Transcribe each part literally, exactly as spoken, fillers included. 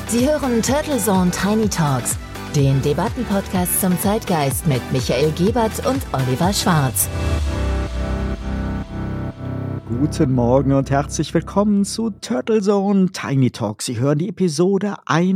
Sie hören Turtle Zone Tiny Talks, den Debattenpodcast zum Zeitgeist mit Michael Gebert und Oliver Schwarz. Guten Morgen und herzlich willkommen zu Turtle Zone Tiny Talks. Sie hören die Episode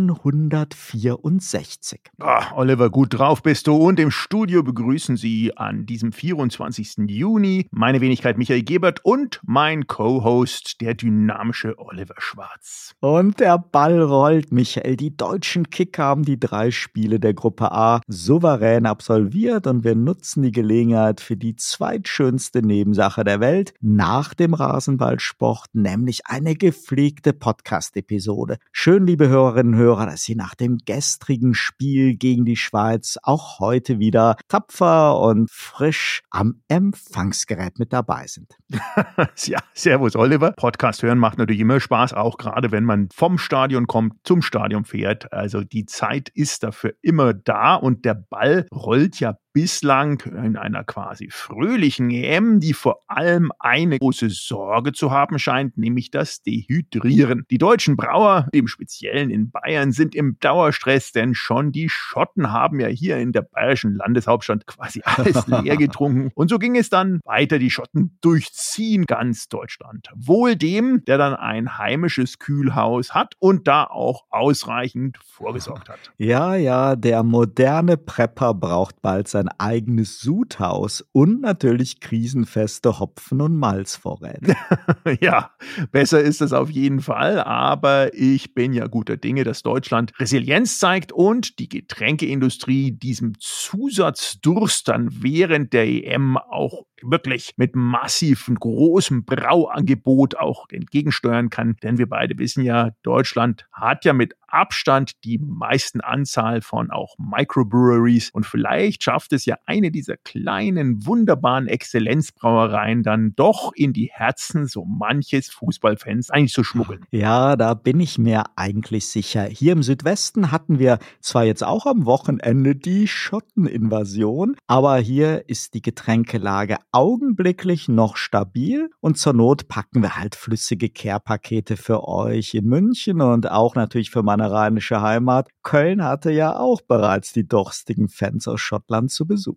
hundertvierundsechzig. Ah, Oliver, gut drauf bist du. Und im Studio begrüßen Sie an diesem vierundzwanzigsten Juni meine Wenigkeit Michael Gebert und mein Co-Host, der dynamische Oliver Schwarz. Und der Ball rollt, Michael. Die deutschen Kicker haben die drei Spiele der Gruppe A souverän absolviert und wir nutzen die Gelegenheit für die zweitschönste Nebensache der Welt nach dem Rasenballsport, nämlich eine gepflegte Podcast-Episode. Schön, liebe Hörerinnen und Hörer, dass Sie nach dem gestrigen Spiel gegen die Schweiz auch heute wieder tapfer und frisch am Empfangsgerät mit dabei sind. Ja, servus Oliver. Podcast hören macht natürlich immer Spaß, auch gerade wenn man vom Stadion kommt, zum Stadion fährt. Also die Zeit ist dafür immer da und der Ball rollt ja bislang in einer quasi fröhlichen E M, die vor allem eine große Sorge zu haben scheint, nämlich das Dehydrieren. Die deutschen Brauer, im Speziellen in Bayern, sind im Dauerstress, denn schon die Schotten haben ja hier in der bayerischen Landeshauptstadt quasi alles leer getrunken. Und so ging es dann weiter. Die Schotten durchziehen ganz Deutschland. Wohl dem, der dann ein heimisches Kühlhaus hat und da auch ausreichend vorgesorgt hat. Ja, ja, der moderne Prepper braucht bald sein eigenes Sudhaus und natürlich krisenfeste Hopfen- und Malzvorräte. Ja, besser ist es auf jeden Fall, aber ich bin ja guter Dinge, dass Deutschland Resilienz zeigt und die Getränkeindustrie diesem Zusatzdurst dann während der E M auch wirklich mit massivem, großem Brauangebot auch entgegensteuern kann. Denn wir beide wissen ja, Deutschland hat ja mit Abstand die meisten Anzahl von auch Microbreweries und vielleicht schafft es ja eine dieser kleinen, wunderbaren Exzellenzbrauereien dann doch in die Herzen so manches Fußballfans eigentlich zu schmuggeln. Ja, da bin ich mir eigentlich sicher. Hier im Südwesten hatten wir zwar jetzt auch am Wochenende die Schotteninvasion, aber hier ist die Getränkelage augenblicklich noch stabil und zur Not packen wir halt flüssige Care-Pakete für euch in München und auch natürlich für meine rheinische Heimat. Köln hatte ja auch bereits die durstigen Fans aus Schottland zu Besuch.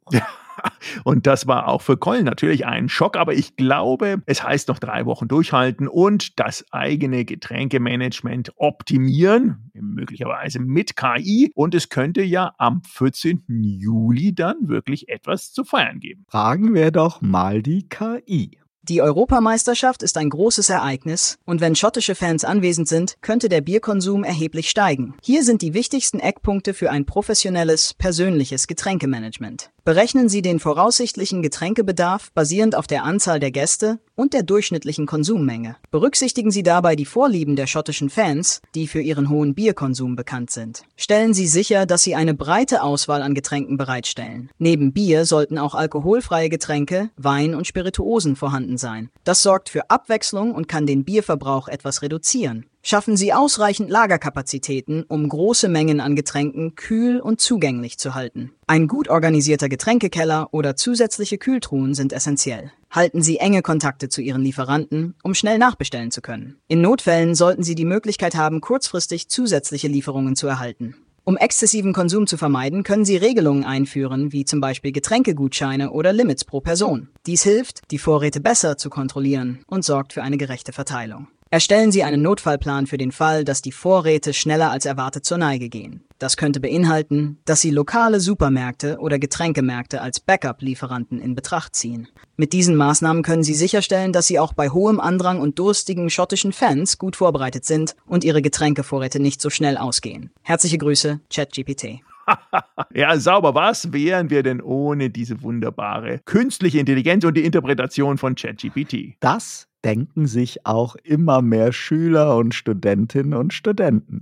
Und das war auch für Köln natürlich ein Schock, aber ich glaube, es heißt noch drei Wochen durchhalten und das eigene Getränkemanagement optimieren, möglicherweise mit K I. Und es könnte ja am vierzehnten Juli dann wirklich etwas zu feiern geben. Fragen wir doch mal die K I. Die Europameisterschaft ist ein großes Ereignis und wenn schottische Fans anwesend sind, könnte der Bierkonsum erheblich steigen. Hier sind die wichtigsten Eckpunkte für ein professionelles, persönliches Getränkemanagement. Berechnen Sie den voraussichtlichen Getränkebedarf basierend auf der Anzahl der Gäste und der durchschnittlichen Konsummenge. Berücksichtigen Sie dabei die Vorlieben der schottischen Fans, die für ihren hohen Bierkonsum bekannt sind. Stellen Sie sicher, dass Sie eine breite Auswahl an Getränken bereitstellen. Neben Bier sollten auch alkoholfreie Getränke, Wein und Spirituosen vorhanden sein. Das sorgt für Abwechslung und kann den Bierverbrauch etwas reduzieren. Schaffen Sie ausreichend Lagerkapazitäten, um große Mengen an Getränken kühl und zugänglich zu halten. Ein gut organisierter Getränkekeller oder zusätzliche Kühltruhen sind essentiell. Halten Sie enge Kontakte zu Ihren Lieferanten, um schnell nachbestellen zu können. In Notfällen sollten Sie die Möglichkeit haben, kurzfristig zusätzliche Lieferungen zu erhalten. Um exzessiven Konsum zu vermeiden, können Sie Regelungen einführen, wie zum Beispiel Getränkegutscheine oder Limits pro Person. Dies hilft, die Vorräte besser zu kontrollieren und sorgt für eine gerechte Verteilung. Erstellen Sie einen Notfallplan für den Fall, dass die Vorräte schneller als erwartet zur Neige gehen. Das könnte beinhalten, dass Sie lokale Supermärkte oder Getränkemärkte als Backup-Lieferanten in Betracht ziehen. Mit diesen Maßnahmen können Sie sicherstellen, dass Sie auch bei hohem Andrang und durstigen schottischen Fans gut vorbereitet sind und Ihre Getränkevorräte nicht so schnell ausgehen. Herzliche Grüße, ChatGPT. Ja, sauber. Was wären wir denn ohne diese wunderbare künstliche Intelligenz und die Interpretation von ChatGPT? Das denken sich auch immer mehr Schüler und Studentinnen und Studenten.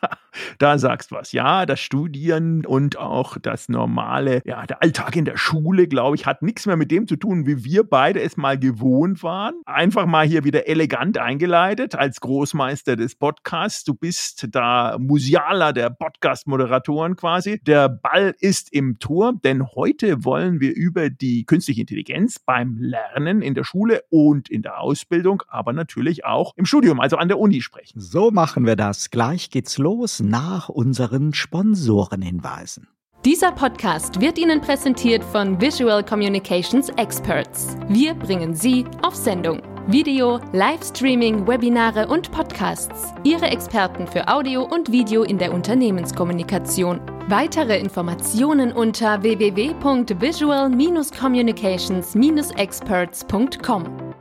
Da sagst was. Ja, das Studieren und auch das normale, ja, der Alltag in der Schule, glaube ich, hat nichts mehr mit dem zu tun, wie wir beide es mal gewohnt waren. Einfach mal hier wieder elegant eingeleitet als Großmeister des Podcasts. Du bist da Musiala der Podcast-Moderatoren quasi. Der Ball ist im Tor, denn heute wollen wir über die künstliche Intelligenz beim Lernen in der Schule und in der Ausbildung, aber natürlich auch im Studium, also an der Uni sprechen. So machen wir das. Gleich geht's los nach unseren Sponsorenhinweisen. Dieser Podcast wird Ihnen präsentiert von Visual Communications Experts. Wir bringen Sie auf Sendung. Video, Livestreaming, Webinare und Podcasts. Ihre Experten für Audio und Video in der Unternehmenskommunikation. Weitere Informationen unter w w w punkt visual communications experts punkt com.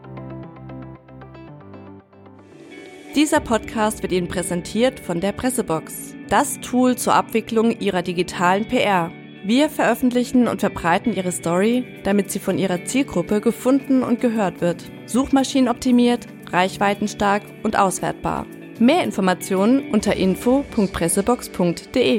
Dieser Podcast wird Ihnen präsentiert von der Pressebox, das Tool zur Abwicklung Ihrer digitalen P R. Wir veröffentlichen und verbreiten Ihre Story, damit sie von Ihrer Zielgruppe gefunden und gehört wird. Suchmaschinenoptimiert, reichweitenstark und auswertbar. Mehr Informationen unter info punkt pressebox punkt de.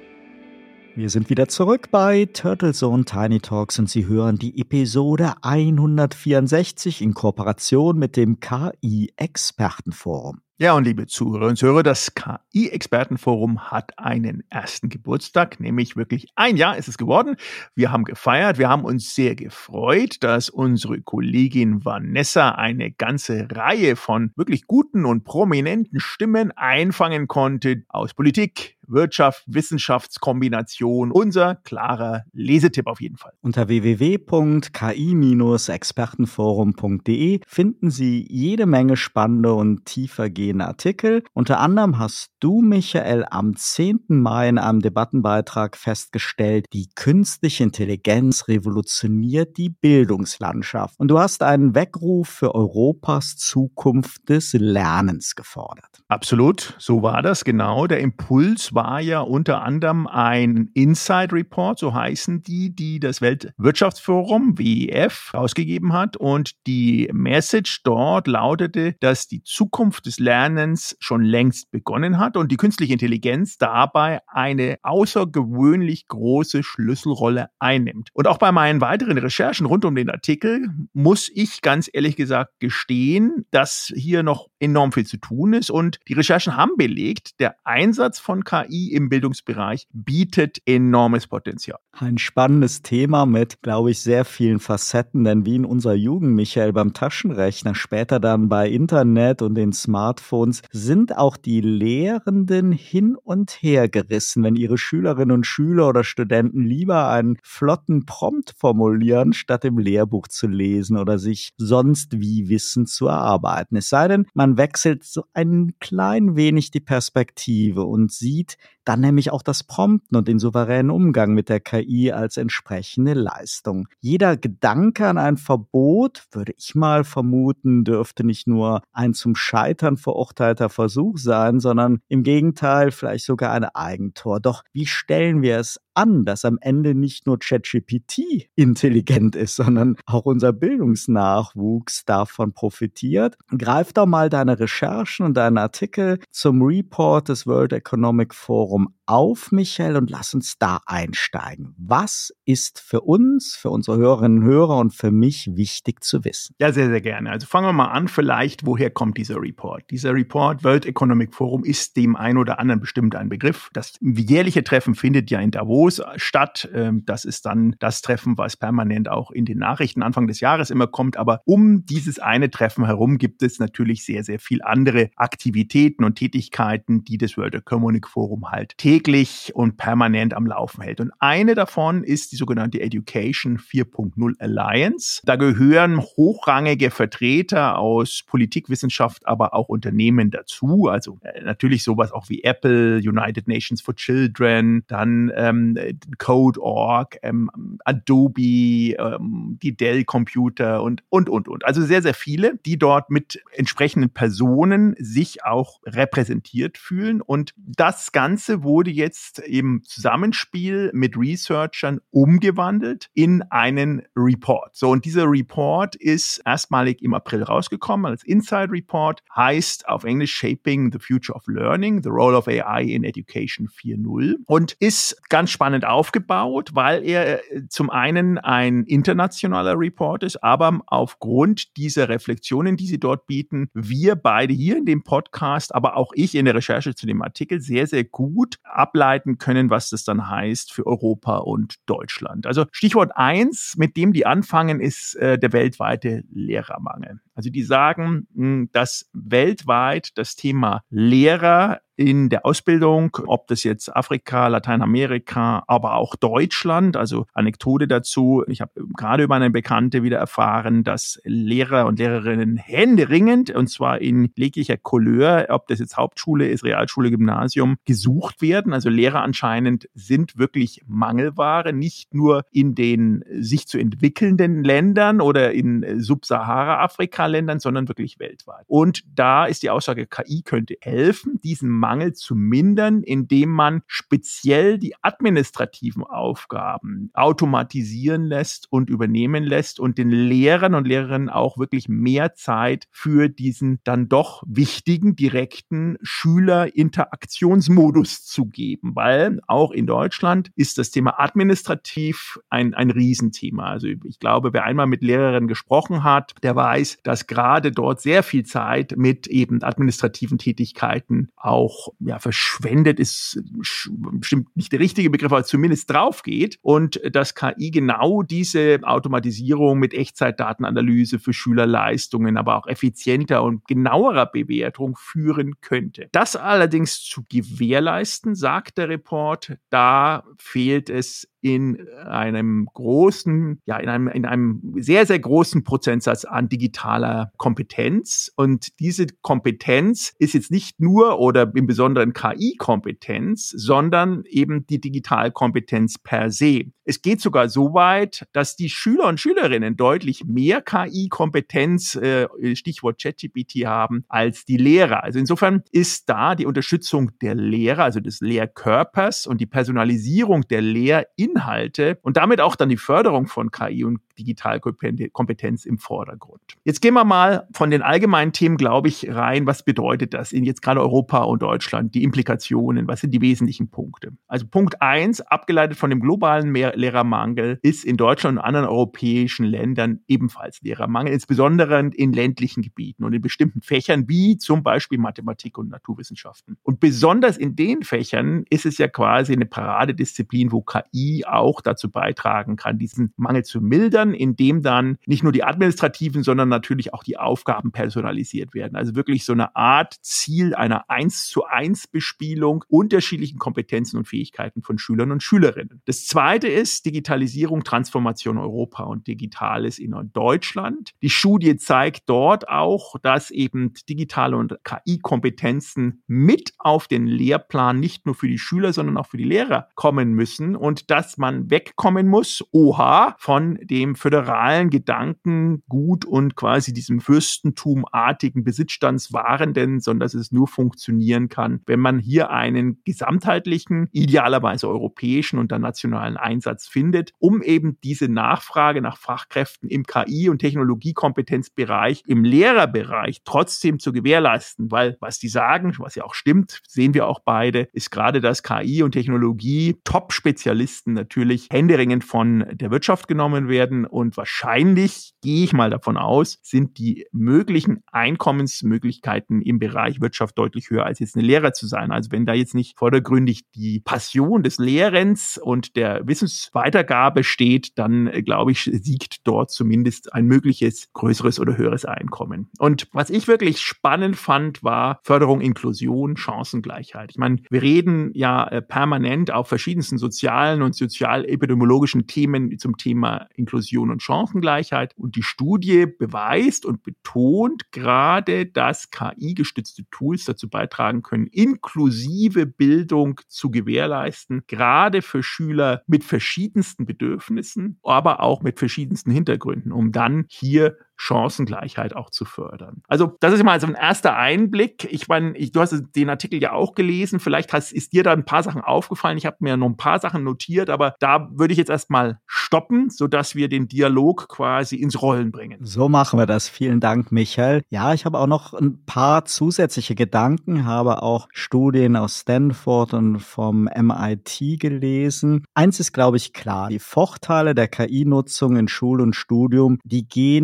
Wir sind wieder zurück bei Turtle Zone Tiny Talks und Sie hören die Episode hundertvierundsechzig in Kooperation mit dem K I-Expertenforum. Ja, und liebe Zuhörer und Zuhörer, das K I-Expertenforum hat einen ersten Geburtstag, nämlich wirklich ein Jahr ist es geworden. Wir haben gefeiert, wir haben uns sehr gefreut, dass unsere Kollegin Vanessa eine ganze Reihe von wirklich guten und prominenten Stimmen einfangen konnte aus Politik, Wirtschaft, Wissenschaftskombination. Unser klarer Lesetipp auf jeden Fall. Unter w w w punkt k i expertenforum punkt de finden Sie jede Menge spannende und tiefergehende Artikel. Unter anderem hast du, Michael, am zehnten Mai in einem Debattenbeitrag festgestellt, die künstliche Intelligenz revolutioniert die Bildungslandschaft. Und du hast einen Weckruf für Europas Zukunft des Lernens gefordert. Absolut, so war das, genau. Der Impuls war ja unter anderem ein Inside Report, so heißen die, die das Weltwirtschaftsforum W E F rausgegeben hat. Und die Message dort lautete, dass die Zukunft des Lernens schon längst begonnen hat und die künstliche Intelligenz dabei eine außergewöhnlich große Schlüsselrolle einnimmt. Und auch bei meinen weiteren Recherchen rund um den Artikel muss ich ganz ehrlich gesagt gestehen, dass hier noch enorm viel zu tun ist. Und die Recherchen haben belegt, der Einsatz von K I im Bildungsbereich bietet enormes Potenzial. Ein spannendes Thema mit, glaube ich, sehr vielen Facetten, denn wie in unserer Jugend, Michael, beim Taschenrechner, später dann bei Internet und den Smartphones, sind auch die Lehrenden hin und her gerissen, wenn ihre Schülerinnen und Schüler oder Studenten lieber einen flotten Prompt formulieren, statt im Lehrbuch zu lesen oder sich sonst wie Wissen zu erarbeiten. Es sei denn, man wechselt so ein klein wenig die Perspektive und sieht dann nämlich auch das Prompten und den souveränen Umgang mit der K I als entsprechende Leistung. Jeder Gedanke an ein Verbot, würde ich mal vermuten, dürfte nicht nur ein zum Scheitern verurteilter Versuch sein, sondern im Gegenteil vielleicht sogar ein Eigentor. Doch wie stellen wir es an, dass am Ende nicht nur ChatGPT intelligent ist, sondern auch unser Bildungsnachwuchs davon profitiert? Greif doch mal deine Recherchen und deinen Artikel zum Report des World Economic Forum auf, Michael, und lass uns da einsteigen. Was ist für uns, für unsere Hörerinnen und Hörer und für mich wichtig zu wissen? Ja, sehr, sehr gerne. Also fangen wir mal an, vielleicht, woher kommt dieser Report? Dieser Report, World Economic Forum, ist dem einen oder anderen bestimmt ein Begriff. Das jährliche Treffen findet ja in Davos statt. Das ist dann das Treffen, was permanent auch in den Nachrichten Anfang des Jahres immer kommt. Aber um dieses eine Treffen herum gibt es natürlich sehr, sehr viel andere Aktivitäten und Tätigkeiten, die das World Economic Forum halt täglich und permanent am Laufen hält. Und eine davon ist die sogenannte Education vier Punkt null Alliance. Da gehören hochrangige Vertreter aus Politik, Wissenschaft, aber auch Unternehmen dazu. Also äh, natürlich sowas auch wie Apple, United Nations for Children, dann ähm, Code Punkt org, ähm, Adobe, ähm, die Dell Computer und, und, und, und. Also sehr, sehr viele, die dort mit entsprechenden Personen sich auch repräsentiert fühlen. Und das Ganze wurde jetzt im Zusammenspiel mit Researchern umgewandelt in einen Report. So, und dieser Report ist erstmalig im April rausgekommen als Inside Report, heißt auf Englisch Shaping the Future of Learning, the Role of A I in Education vier Punkt null und ist ganz spannend aufgebaut, weil er zum einen ein internationaler Report ist, aber aufgrund dieser Reflexionen, die sie dort bieten, wir beide hier in dem Podcast, aber auch ich in der Recherche zu dem Artikel sehr, sehr gut ableiten können, was das dann heißt für Europa und Deutschland. Also Stichwort eins, mit dem die anfangen, ist äh, der weltweite Lehrermangel. Also die sagen, mh, dass weltweit das Thema Lehrer in der Ausbildung, ob das jetzt Afrika, Lateinamerika, aber auch Deutschland. Also Anekdote dazu. Ich habe gerade über eine Bekannte wieder erfahren, dass Lehrer und Lehrerinnen händeringend, und zwar in jeglicher Couleur, ob das jetzt Hauptschule ist, Realschule, Gymnasium, gesucht werden. Also Lehrer anscheinend sind wirklich Mangelware, nicht nur in den sich zu entwickelnden Ländern oder in Sub-Sahara-Afrika-Ländern, sondern wirklich weltweit. Und da ist die Aussage, K I könnte helfen, diesen Mangel zu mindern, indem man speziell die administrativen Aufgaben automatisieren lässt und übernehmen lässt und den Lehrern und Lehrerinnen auch wirklich mehr Zeit für diesen dann doch wichtigen, direkten Schülerinteraktionsmodus zu geben. Weil auch in Deutschland ist das Thema administrativ ein, ein Riesenthema. Also ich glaube, wer einmal mit Lehrerinnen gesprochen hat, der weiß, dass gerade dort sehr viel Zeit mit eben administrativen Tätigkeiten auch ja, verschwendet ist, bestimmt nicht der richtige Begriff, aber zumindest drauf geht und dass K I genau diese Automatisierung mit Echtzeitdatenanalyse für Schülerleistungen, aber auch effizienter und genauerer Bewertung führen könnte. Das allerdings zu gewährleisten, sagt der Report, da fehlt es in einem großen, ja, in einem, in einem sehr, sehr großen Prozentsatz an digitaler Kompetenz. Und diese Kompetenz ist jetzt nicht nur oder im Besonderen K I-Kompetenz, sondern eben die Digitalkompetenz per se. Es geht sogar so weit, dass die Schüler und Schülerinnen deutlich mehr K I-Kompetenz, äh, Stichwort ChatGPT, haben als die Lehrer. Also insofern ist da die Unterstützung der Lehrer, also des Lehrkörpers und die Personalisierung der Lehrinhalte und damit auch dann die Förderung von K I und Digitalkompetenz im Vordergrund. Jetzt gehen wir mal von den allgemeinen Themen, glaube ich, rein. Was bedeutet das in jetzt gerade Europa und Deutschland? Die Implikationen, was sind die wesentlichen Punkte? Also Punkt eins, abgeleitet von dem globalen Lehrermangel, ist in Deutschland und anderen europäischen Ländern ebenfalls Lehrermangel, insbesondere in ländlichen Gebieten und in bestimmten Fächern wie zum Beispiel Mathematik und Naturwissenschaften. Und besonders in den Fächern ist es ja quasi eine Paradedisziplin, wo K I auch dazu beitragen kann, diesen Mangel zu mildern, indem dann nicht nur die administrativen, sondern natürlich auch die Aufgaben personalisiert werden. Also wirklich so eine Art Ziel einer eins zu eins Bespielung unterschiedlichen Kompetenzen und Fähigkeiten von Schülern und Schülerinnen. Das zweite ist Digitalisierung, Transformation Europa und Digitales in Deutschland. Die Studie zeigt dort auch, dass eben digitale und K I-Kompetenzen mit auf den Lehrplan nicht nur für die Schüler, sondern auch für die Lehrer kommen müssen und dass man wegkommen muss, oha, von dem föderalen Gedankengut und quasi diesem fürstentumartigen Besitzstandswahrenden, sondern dass es nur funktionieren kann, wenn man hier einen gesamtheitlichen, idealerweise europäischen und dann nationalen Einsatz findet, um eben diese Nachfrage nach Fachkräften im K I- und Technologiekompetenzbereich, im Lehrerbereich trotzdem zu gewährleisten, weil was die sagen, was ja auch stimmt, sehen wir auch beide, ist gerade, dass K I und Technologie Top-Spezialisten natürlich händeringend von der Wirtschaft genommen werden und wahrscheinlich, gehe ich mal davon aus, sind die möglichen Einkommensmöglichkeiten im Bereich Wirtschaft deutlich höher, als jetzt eine Lehrer zu sein. Also wenn da jetzt nicht vordergründig die Passion des Lehrens und der Wissensweitergabe steht, dann äh, glaube ich, siegt dort zumindest ein mögliches größeres oder höheres Einkommen. Und was ich wirklich spannend fand, war Förderung, Inklusion, Chancengleichheit. Ich meine, wir reden ja äh, permanent auf verschiedensten sozialen und sozial-epidemiologischen Themen zum Thema Inklusion und Chancengleichheit. Und die Studie beweist und betont gerade, dass K I-gestützte Tools dazu beitragen können, inklusive Bildung zu gewährleisten, gerade für Schüler mit verschiedensten Bedürfnissen, aber auch mit verschiedensten Hintergründen, um dann hier Chancengleichheit auch zu fördern. Also das ist mal so ein erster Einblick. Ich meine, ich, du hast den Artikel ja auch gelesen. Vielleicht hast, ist dir da ein paar Sachen aufgefallen. Ich habe mir noch ein paar Sachen notiert, aber da würde ich jetzt erstmal stoppen, sodass wir den Dialog quasi ins Rollen bringen. So machen wir das. Vielen Dank, Michael. Ja, ich habe auch noch ein paar zusätzliche Gedanken, habe auch Studien aus Stanford und vom M I T gelesen. Eins ist, glaube ich, klar. Die Vorteile der K I-Nutzung in Schule und Studium, die gehen nicht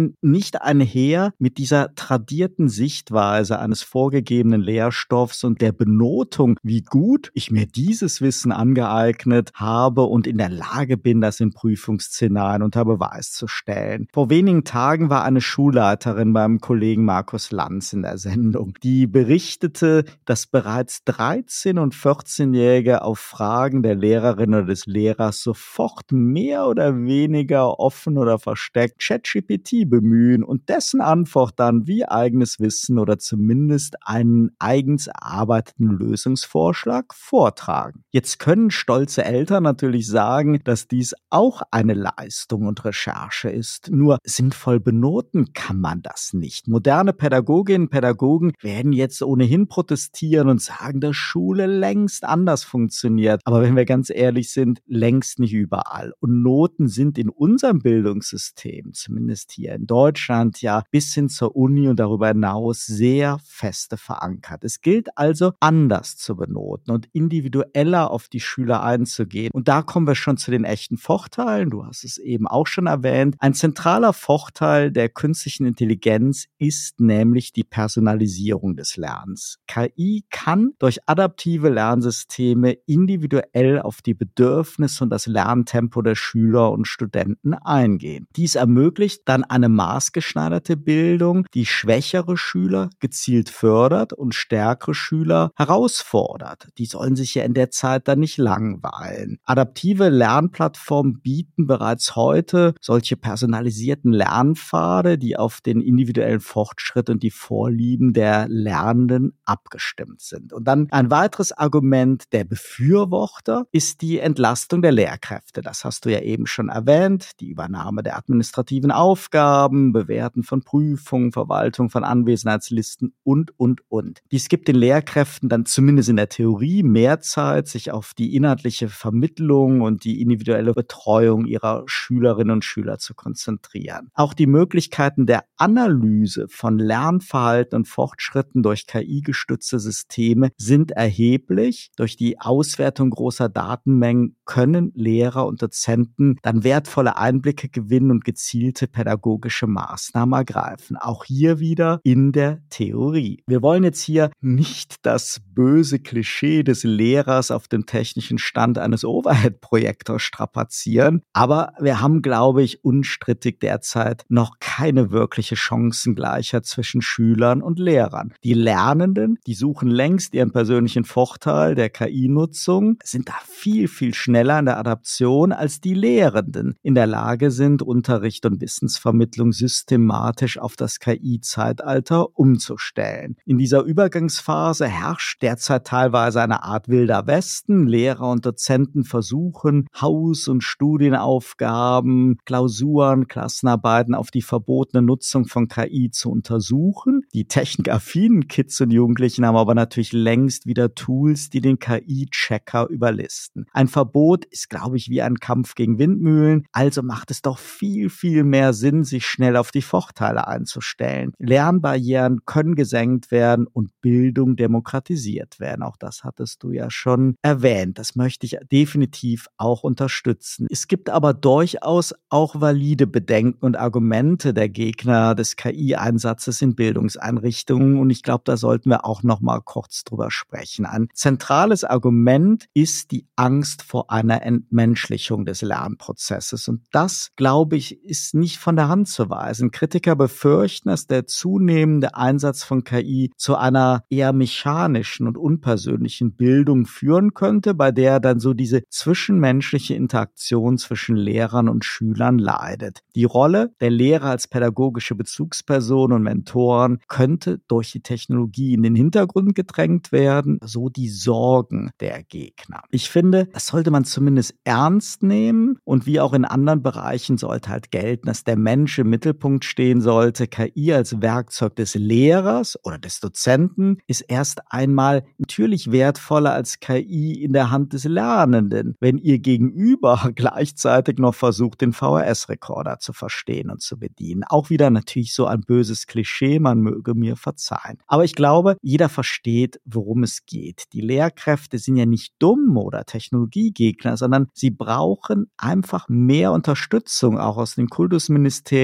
nicht einher mit dieser tradierten Sichtweise eines vorgegebenen Lehrstoffs und der Benotung, wie gut ich mir dieses Wissen angeeignet habe und in der Lage bin, das in Prüfungsszenarien unter Beweis zu stellen. Vor wenigen Tagen war eine Schulleiterin beim Kollegen Markus Lanz in der Sendung, die berichtete, dass bereits dreizehn- und vierzehnjährige auf Fragen der Lehrerin oder des Lehrers sofort mehr oder weniger offen oder versteckt ChatGPT bemühen und dessen Antwort dann wie eigenes Wissen oder zumindest einen eigens erarbeiteten Lösungsvorschlag vortragen. Jetzt können stolze Eltern natürlich sagen, dass dies auch eine Leistung und Recherche ist. Nur sinnvoll benoten kann man das nicht. Moderne Pädagoginnen und Pädagogen werden jetzt ohnehin protestieren und sagen, dass Schule längst anders funktioniert. Aber wenn wir ganz ehrlich sind, längst nicht überall. Und Noten sind in unserem Bildungssystem, zumindest hier in Deutschland, ja bis hin zur Uni und darüber hinaus sehr feste verankert. Es gilt also, anders zu benoten und individueller auf die Schüler einzugehen. Und da kommen wir schon zu den echten Vorteilen. Du hast es eben auch schon erwähnt. Ein zentraler Vorteil der künstlichen Intelligenz ist nämlich die Personalisierung des Lernens. K I kann durch adaptive Lernsysteme individuell auf die Bedürfnisse und das Lerntempo der Schüler und Studenten eingehen. Dies ermöglicht dann eine maßgeschneiderte Bildung, die schwächere Schüler gezielt fördert und stärkere Schüler herausfordert. Die sollen sich ja in der Zeit dann nicht langweilen. Adaptive Lernplattformen bieten bereits heute solche personalisierten Lernpfade, die auf den individuellen Fortschritt und die Vorlieben der Lernenden abgestimmt sind. Und dann ein weiteres Argument der Befürworter ist die Entlastung der Lehrkräfte. Das hast du ja eben schon erwähnt. Die Übernahme der administrativen Aufgaben, Bewerten von Prüfungen, Verwaltung von Anwesenheitslisten und, und, und. Dies gibt den Lehrkräften dann zumindest in der Theorie mehr Zeit, sich auf die inhaltliche Vermittlung und die individuelle Betreuung ihrer Schülerinnen und Schüler zu konzentrieren. Auch die Möglichkeiten der Analyse von Lernverhalten und Fortschritten durch K I-gestützte Systeme sind erheblich. Durch die Auswertung großer Datenmengen können Lehrer und Dozenten dann wertvolle Einblicke gewinnen und gezielte pädagogische Maßnahmen ergreifen. Auch hier wieder in der Theorie. Wir wollen jetzt hier nicht das böse Klischee des Lehrers auf dem technischen Stand eines Overhead-Projektors strapazieren, aber wir haben, glaube ich, unstrittig derzeit noch keine wirkliche Chancengleichheit zwischen Schülern und Lehrern. Die Lernenden, die suchen längst ihren persönlichen Vorteil der K I-Nutzung, sind da viel, viel schneller in der Adaption als die Lehrenden in der Lage sind, Unterricht und Wissensvermittlung systematisch auf das K I-Zeitalter umzustellen. In dieser Übergangsphase herrscht derzeit teilweise eine Art wilder Westen. Lehrer und Dozenten versuchen, Haus- und Studienaufgaben, Klausuren, Klassenarbeiten auf die verbotene Nutzung von K I zu untersuchen. Die technikaffinen Kids und Jugendlichen haben aber natürlich längst wieder Tools, die den K I-Checker überlisten. Ein Verbot ist, glaube ich, wie ein Kampf gegen Windmühlen. Also macht es doch viel, viel mehr Sinn, sich schnell auf die Vorteile einzustellen. Lernbarrieren können gesenkt werden und Bildung demokratisiert werden. Auch das hattest du ja schon erwähnt. Das möchte ich definitiv auch unterstützen. Es gibt aber durchaus auch valide Bedenken und Argumente der Gegner des K I-Einsatzes in Bildungseinrichtungen und ich glaube, da sollten wir auch noch mal kurz drüber sprechen. Ein zentrales Argument ist die Angst vor einer Entmenschlichung des Lernprozesses und das, glaube ich, ist nicht von der Hand zu weisen. Kritiker befürchten, dass der zunehmende Einsatz von K I zu einer eher mechanischen und unpersönlichen Bildung führen könnte, bei der dann so diese zwischenmenschliche Interaktion zwischen Lehrern und Schülern leidet. Die Rolle der Lehrer als pädagogische Bezugsperson und Mentoren könnte durch die Technologie in den Hintergrund gedrängt werden, so die Sorgen der Gegner. Ich finde, das sollte man zumindest ernst nehmen und wie auch in anderen Bereichen sollte halt gelten, dass der Mensch im Mittelpunkt stehen sollte. K I als Werkzeug des Lehrers oder des Dozenten ist erst einmal natürlich wertvoller als K I in der Hand des Lernenden, wenn ihr Gegenüber gleichzeitig noch versucht, den V H S-Rekorder zu verstehen und zu bedienen. Auch wieder natürlich so ein böses Klischee, man möge mir verzeihen. Aber ich glaube, jeder versteht, worum es geht. Die Lehrkräfte sind ja nicht dumm oder Technologiegegner, sondern sie brauchen einfach mehr Unterstützung, auch aus den Kultusministerien und natürlich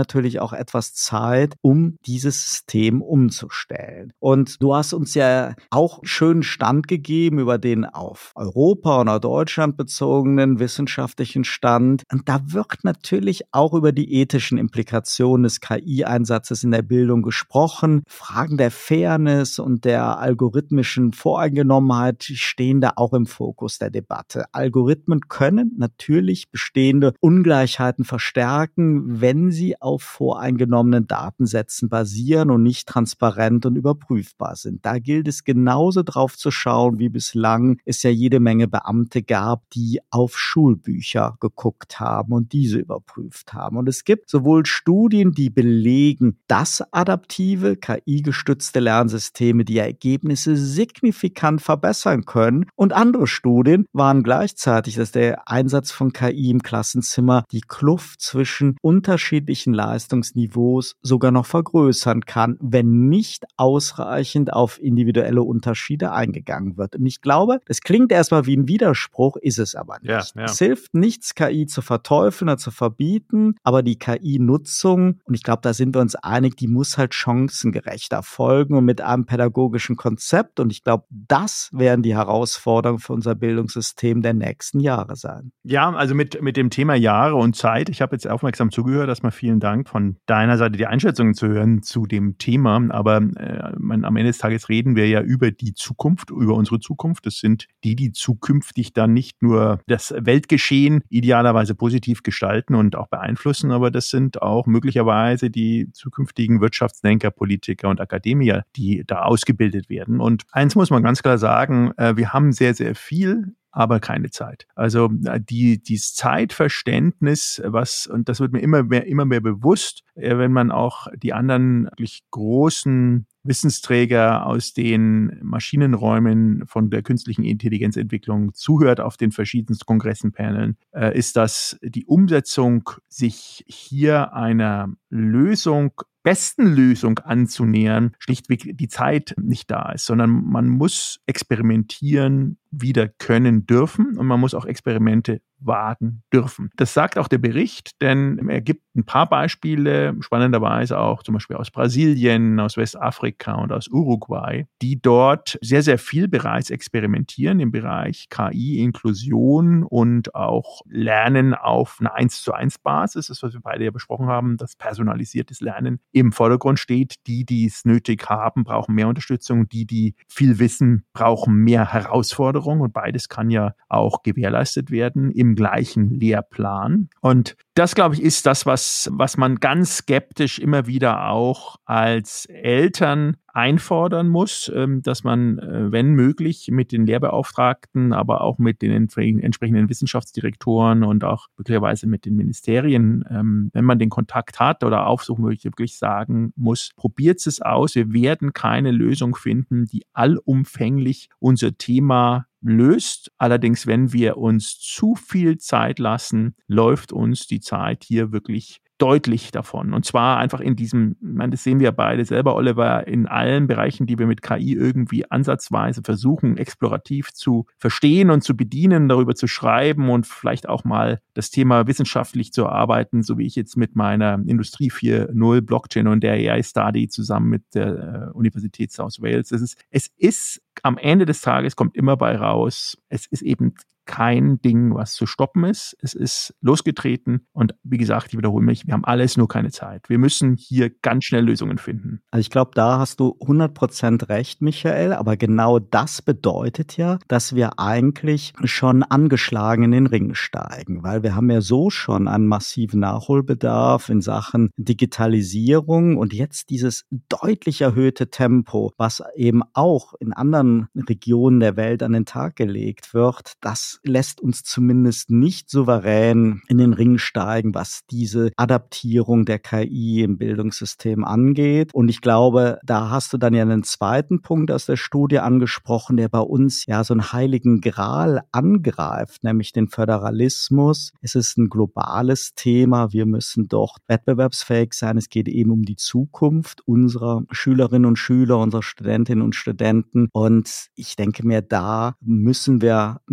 natürlich auch etwas Zeit, um dieses System umzustellen. Und du hast uns ja auch schönen Stand gegeben über den auf Europa oder Deutschland bezogenen wissenschaftlichen Stand. Und da wird natürlich auch über die ethischen Implikationen des K I-Einsatzes in der Bildung gesprochen. Fragen der Fairness und der algorithmischen Voreingenommenheit stehen da auch im Fokus der Debatte. Algorithmen können natürlich bestehende Ungleichheiten verstärken, wenn sie auf voreingenommenen Datensätzen basieren und nicht transparent und überprüfbar sind. Da gilt es genauso drauf zu schauen, wie bislang es ja jede Menge Beamte gab, die auf Schulbücher geguckt haben und diese überprüft haben. Und es gibt sowohl Studien, die belegen, dass adaptive, K I-gestützte Lernsysteme die Ergebnisse signifikant verbessern können, und andere Studien waren gleichzeitig, dass der Einsatz von K I im Klassenzimmer die Kluft zwischen unterschiedlichen Leistungsniveaus sogar noch vergrößern kann, wenn nicht ausreichend auf individuelle Unterschiede eingegangen wird. Und ich glaube, das klingt erstmal wie ein Widerspruch, ist es aber nicht. Ja, ja. Es hilft nichts, K I zu verteufeln oder zu verbieten, aber die K I-Nutzung, und ich glaube, da sind wir uns einig, die muss halt chancengerecht erfolgen und mit einem pädagogischen Konzept. Und ich glaube, das werden die Herausforderungen für unser Bildungssystem der nächsten Jahre sein. Ja, also mit, mit dem Thema Jahre und Zeit. Ich habe jetzt aufmerksam zugehört. Erstmal vielen Dank von deiner Seite, die Einschätzungen zu hören zu dem Thema. Aber äh, man, am Ende des Tages reden wir ja über die Zukunft, über unsere Zukunft. Das sind die, die zukünftig dann nicht nur das Weltgeschehen idealerweise positiv gestalten und auch beeinflussen, aber das sind auch möglicherweise die zukünftigen Wirtschaftsdenker, Politiker und Akademiker, die da ausgebildet werden. Und eins muss man ganz klar sagen, äh, wir haben sehr, sehr viel, aber keine Zeit. Also die dieses Zeitverständnis, was, und das wird mir immer mehr, immer mehr bewusst, wenn man auch die anderen wirklich großen Wissensträger aus den Maschinenräumen von der künstlichen Intelligenzentwicklung zuhört auf den verschiedensten Kongressenpaneln, äh, ist, dass die Umsetzung sich hier einer Lösung, besten Lösung anzunähern, schlichtweg die Zeit nicht da ist, sondern man muss experimentieren wieder können dürfen und man muss auch Experimente wagen dürfen. Das sagt auch der Bericht, denn er gibt ein paar Beispiele, spannenderweise auch zum Beispiel aus Brasilien, aus Westafrika und aus Uruguay, die dort sehr, sehr viel bereits experimentieren im Bereich K I-Inklusion und auch Lernen auf einer eins zu eins Basis. Das ist, was wir beide ja besprochen haben, dass personalisiertes Lernen im Vordergrund steht. Die, die es nötig haben, brauchen mehr Unterstützung. Die, die viel wissen, brauchen mehr Herausforderungen. Und beides kann ja auch gewährleistet werden im gleichen Lehrplan. Und das, glaube ich, ist das, was, was man ganz skeptisch immer wieder auch als Eltern einfordern muss, dass man, wenn möglich, mit den Lehrbeauftragten, aber auch mit den entsprechenden Wissenschaftsdirektoren und auch möglicherweise mit den Ministerien, wenn man den Kontakt hat oder aufsuchen möchte, wirklich sagen muss, probiert es aus. Wir werden keine Lösung finden, die allumfänglich unser Thema löst. Allerdings, wenn wir uns zu viel Zeit lassen, läuft uns die Zeit hier wirklich deutlich davon. Und zwar einfach in diesem, ich meine, das sehen wir beide selber, Oliver, in allen Bereichen, die wir mit K I irgendwie ansatzweise versuchen, explorativ zu verstehen und zu bedienen, darüber zu schreiben und vielleicht auch mal das Thema wissenschaftlich zu erarbeiten, so wie ich jetzt mit meiner Industrie vier Punkt null Blockchain und der A I-Study zusammen mit der Universität South Wales. Es ist, es ist am Ende des Tages kommt immer bei raus, es ist eben kein Ding, was zu stoppen ist. Es ist losgetreten und wie gesagt, ich wiederhole mich, wir haben alles, nur keine Zeit. Wir müssen hier ganz schnell Lösungen finden. Also ich glaube, da hast du hundert Prozent recht, Michael, aber genau das bedeutet ja, dass wir eigentlich schon angeschlagen in den Ring steigen, weil wir haben ja so schon einen massiven Nachholbedarf in Sachen Digitalisierung und jetzt dieses deutlich erhöhte Tempo, was eben auch in anderen Regionen der Welt an den Tag gelegt wird, das lässt uns zumindest nicht souverän in den Ring steigen, was diese Adaptierung der K I im Bildungssystem angeht. Und ich glaube, da hast du dann ja einen zweiten Punkt aus der Studie angesprochen, der bei uns ja so einen heiligen Gral angreift, nämlich den Föderalismus. Es ist ein globales Thema. Wir müssen dort wettbewerbsfähig sein. Es geht eben um die Zukunft unserer Schülerinnen und Schüler, unserer Studentinnen und Studenten. Und ich denke mir, da müssen wir mehr Traktionen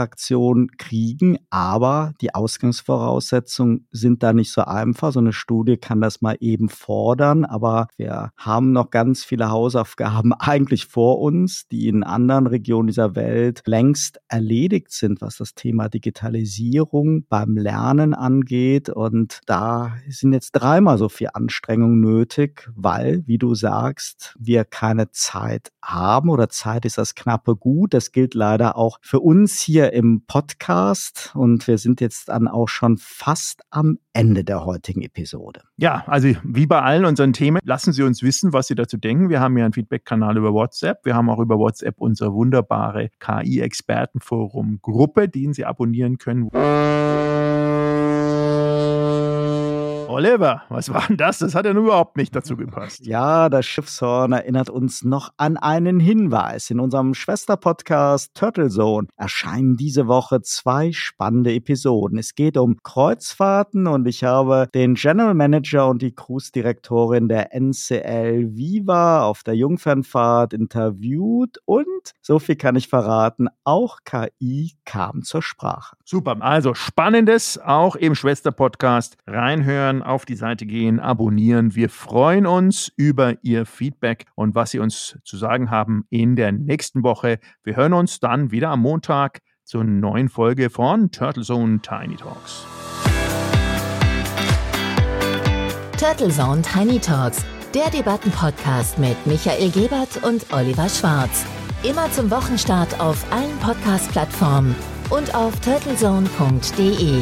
Interaktion kriegen, aber die Ausgangsvoraussetzungen sind da nicht so einfach. So eine Studie kann das mal eben fordern, aber wir haben noch ganz viele Hausaufgaben eigentlich vor uns, die in anderen Regionen dieser Welt längst erledigt sind, was das Thema Digitalisierung beim Lernen angeht. Und da sind jetzt dreimal so viel Anstrengung nötig, weil, wie du sagst, wir keine Zeit haben oder Zeit ist das knappe Gut. Das gilt leider auch für uns hier im Podcast und wir sind jetzt dann auch schon fast am Ende der heutigen Episode. Ja, also wie bei allen unseren Themen, lassen Sie uns wissen, was Sie dazu denken. Wir haben ja einen Feedback-Kanal über WhatsApp. Wir haben auch über WhatsApp unsere wunderbare K I-Expertenforum-Gruppe, die Sie abonnieren können. Oliver, was war denn das? Das hat ja nun überhaupt nicht dazu gepasst. Ja, das Schiffshorn erinnert uns noch an einen Hinweis. In unserem Schwesterpodcast Turtle Zone erscheinen diese Woche zwei spannende Episoden. Es geht um Kreuzfahrten und ich habe den General Manager und die Cruise-Direktorin der N C L Viva auf der Jungfernfahrt interviewt und, so viel kann ich verraten, auch K I kam zur Sprache. Super, also Spannendes auch im Schwesterpodcast. Reinhören, auf die Seite gehen, abonnieren. Wir freuen uns über Ihr Feedback und was Sie uns zu sagen haben in der nächsten Woche. Wir hören uns dann wieder am Montag zur neuen Folge von Turtle Zone Tiny Talks. Turtle Zone Tiny Talks, der Debattenpodcast mit Michael Gebert und Oliver Schwarz. Immer zum Wochenstart auf allen Podcast-Plattformen und auf turtlezone punkt de.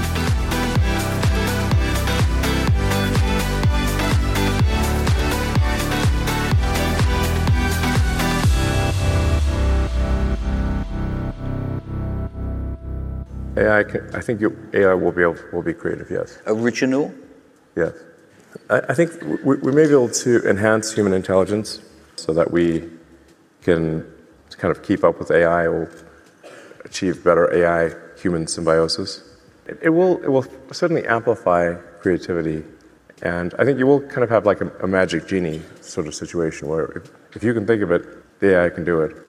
A I, can, I think you, A I will be able, will be creative, yes. Original? Yes. I, I think we, we may be able to enhance human intelligence so that we can kind of keep up with A I or achieve better A I-human symbiosis. It, it will it will certainly amplify creativity, and I think you will kind of have like a, a magic genie sort of situation where if, if you can think of it, the A I can do it.